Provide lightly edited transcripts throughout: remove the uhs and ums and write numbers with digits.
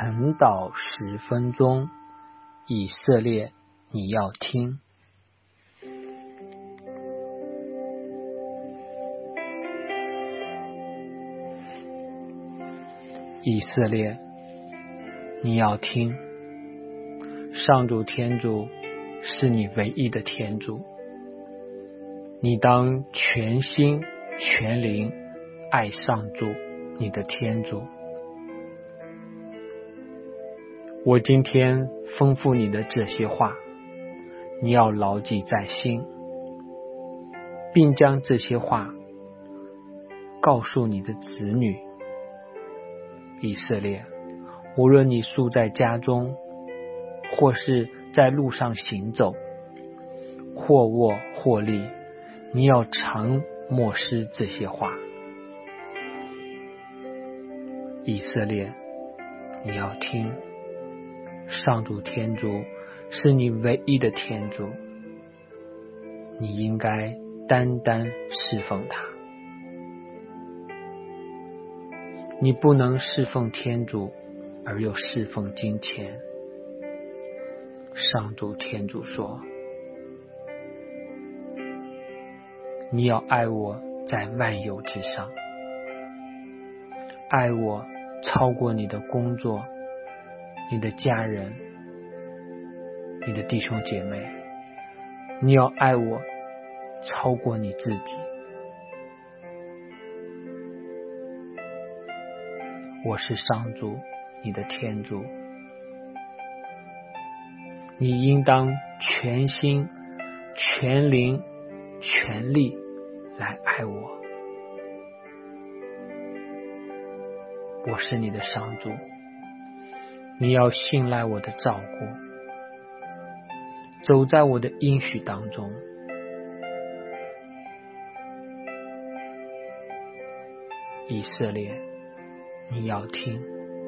晨祷10分钟，以色列，你要听。以色列，你要听。上主天主是你唯一的天主，你当全心全灵爱上主你的天主。我今天吩咐你的这些话，你要牢记在心，并将这些话告诉你的子女。以色列，无论你宿在家中，或是在路上行走，或卧或立，你要常默思这些话。以色列，你要听。上主天主是你唯一的天主，你应该单单侍奉他。你不能侍奉天主而又侍奉金钱。上主天主说，你要爱我在万有之上，爱我超过你的工作，你的家人，你的弟兄姐妹。你要爱我超过你自己。我是上主，你的天主，你应当全心全灵全力来爱我。我是你的上主，你要信赖我的照顾，走在我的应许当中。以色列，你要听。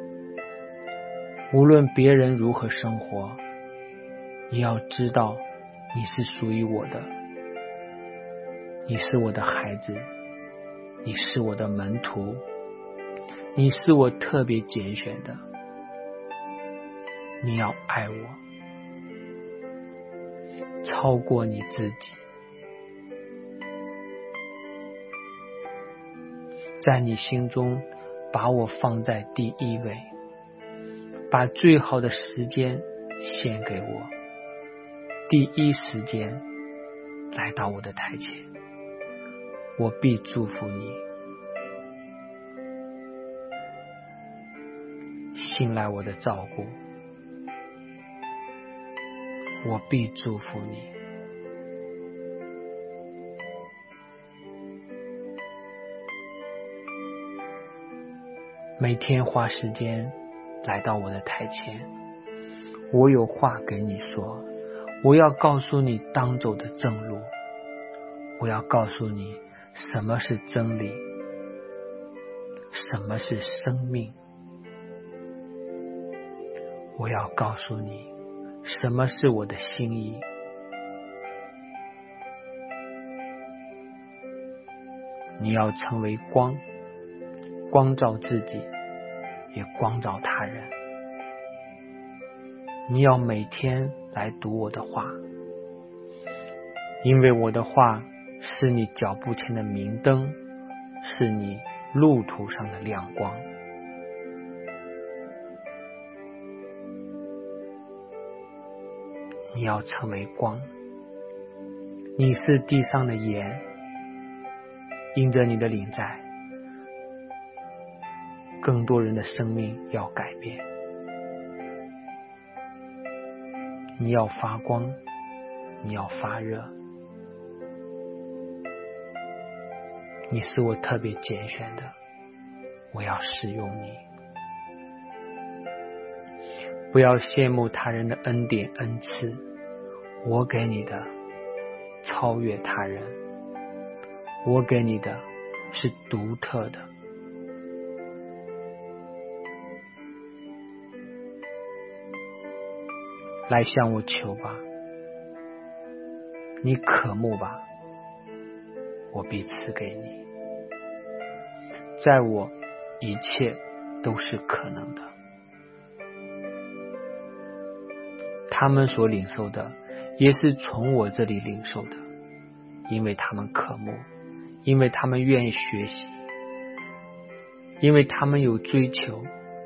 无论别人如何生活，你要知道你是属于我的，你是我的孩子，你是我的门徒，你是我特别拣选的。你要爱我超过你自己，在你心中把我放在第一位，把最好的时间献给我，第一时间来到我的台前，我必祝福你。信赖我的照顾，我必祝福你。每天花时间来到我的台前，我有话给你说，我要告诉你当走的正路，我要告诉你什么是真理，什么是生命，我要告诉你什么是我的心意。你要成为光，光照自己，也光照他人。你要每天来读我的话，因为我的话是你脚步前的明灯，是你路途上的亮光。你要成为光，你是地上的盐，因着你的临在，更多人的生命要改变。你要发光，你要发热，你是我特别拣选的，我要使用你。不要羡慕他人的恩典恩赐，我给你的超越他人，我给你的是独特的。来向我求吧，你渴慕吧，我必赐给你。在我一切都是可能的。 他们所领受的也是从我这里领受的，因为他们渴慕，因为他们愿意学习，因为他们有追求。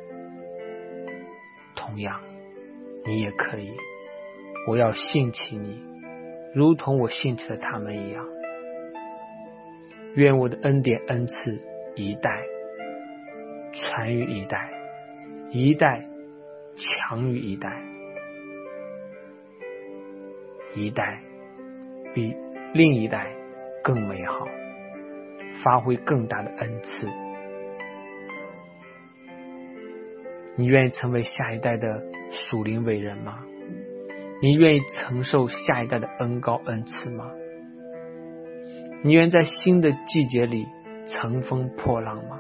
同样你也可以，我要兴起你，如同我兴起了他们一样。愿我的恩典恩赐一代传于一代，一代强于一代，一代比另一代更美好，发挥更大的恩赐。你愿意成为下一代的属灵伟人吗？你愿意承受下一代的恩膏恩赐吗？你愿意在新的季节里乘风破浪吗？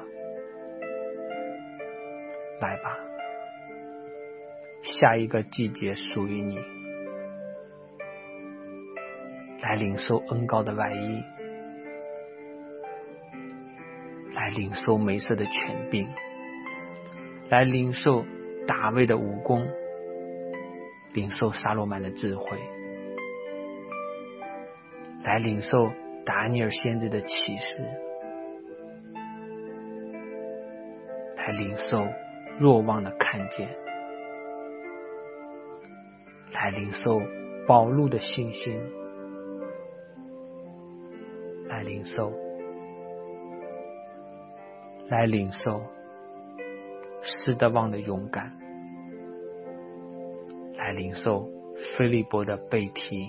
来吧，下一个季节属于你，来领受恩膏的外衣，来领受梅瑟的权柄，来领受大卫的武功，领受撒罗曼的智慧，来领受达尼尔先知的启示，来领受若望的看见，来领受保禄的信心，来领受施德旺的勇敢，来领受菲利伯的背提。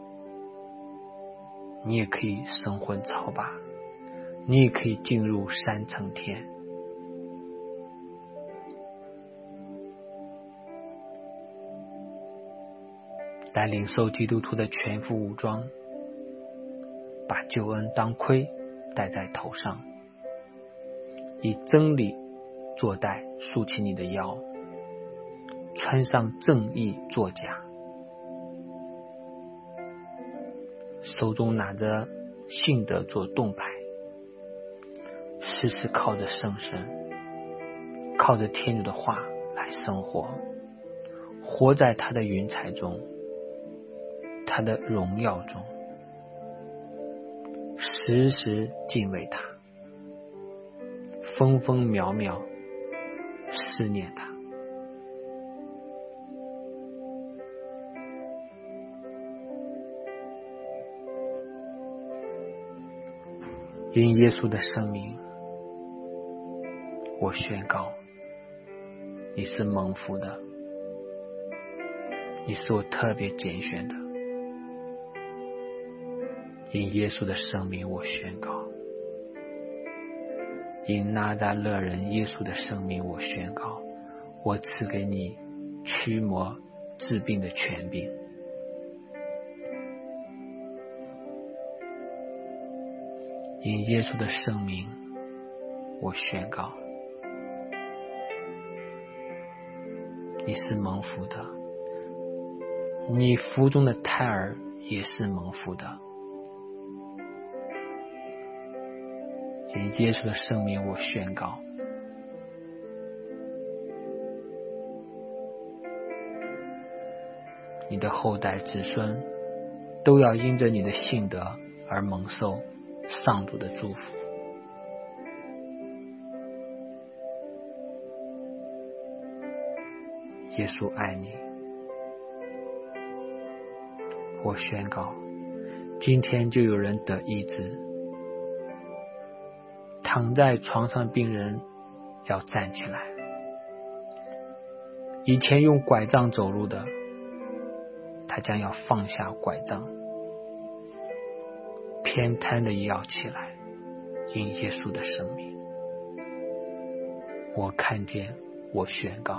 你也可以神魂超拔，你也可以进入三层天。来领受基督徒的全副武装，把救恩当盔戴在头上，以真理做带束起你的腰，穿上正义作甲，手中拿着信德做盾牌，时时靠着圣神，靠着天主的话来生活，活在他的云彩中，他的荣耀中，时时敬畏他，分分秒秒思念他。因耶稣的生命，我宣告，你是蒙福的，你是我特别拣选的。因耶稣的生命，我宣告，因拿撒勒人耶稣的生命，我宣告，我赐给你驱魔治病的权柄。因耶稣的生命，我宣告，你是蒙福的，你腹中的胎儿也是蒙福的。因耶稣的生命，我宣告，你的后代子孙都要因着你的信德而蒙受上主的祝福。耶稣爱你，我宣告，今天就有人得医治，躺在床上病人要站起来，以前用拐杖走路的，他将要放下拐杖，偏瘫的也要起来，因耶稣的生命。我看见，我宣告，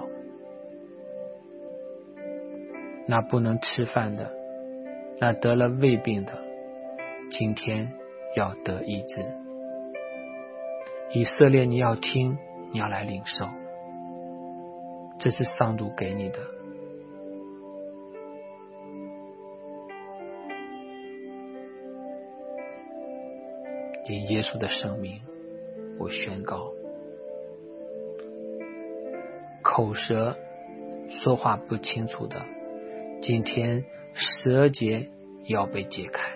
那不能吃饭的，那得了胃病的，今天要得医治。以色列，你要听，你要来领受，这是上主给你的。因耶稣的生命，我宣告，口舌说话不清楚的， 今天舌结也要被解开，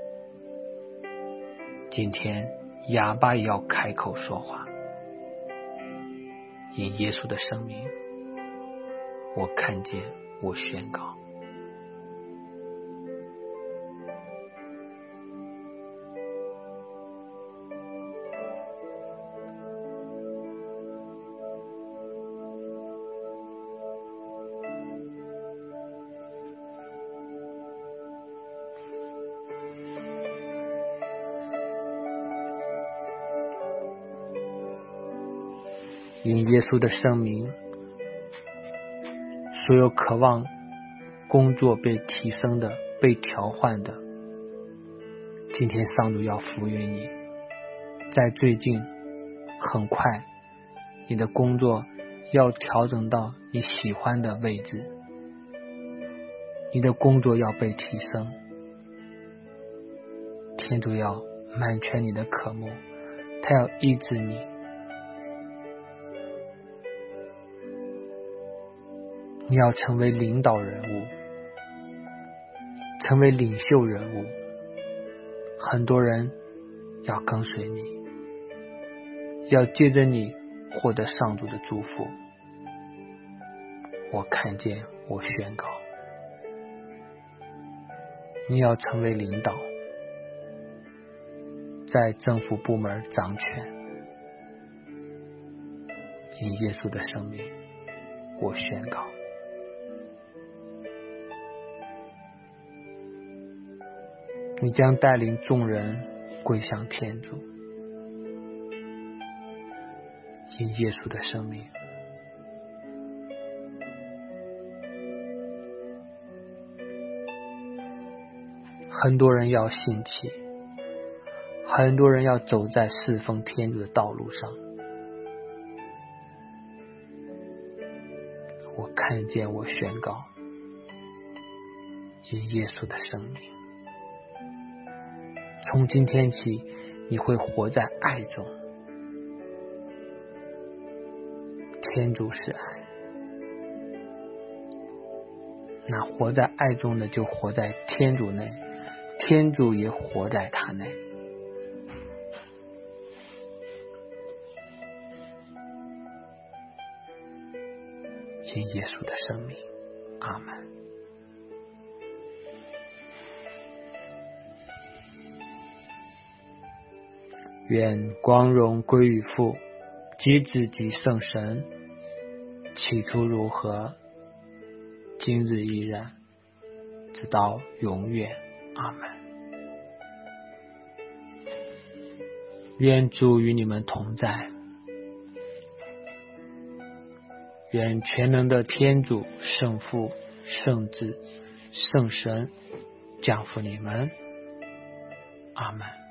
今天哑巴也要开口说话。因耶稣的生命，我看见，我宣告。因耶稣的生命，所有渴望工作被提升的、被调换的，今天上主要赋予你，在最近很快你的工作要调整到你喜欢的位置，你的工作要被提升，天主要满全你的渴慕，他要医治你。你要成为领导人物，成为领袖人物，很多人要跟随你，要接着你获得上主的祝福。我看见，我宣告，你要成为领导，在政府部门掌权。因耶稣的生命，我宣告。你将带领众人归向天主，因耶稣的生命。很多人要兴起，很多人要走在侍奉天主的道路上。我看见，我宣告，因耶稣的生命。从今天起，你会活在爱中。天主是爱，那活在爱中的就活在天主内，天主也活在他内。因耶稣的生命，阿们。愿光荣归于父及子及圣神，起初如何，今日依然，直到永远，阿们。愿主与你们同在，愿全能的天主、圣父、圣子、圣神降福你们，阿们。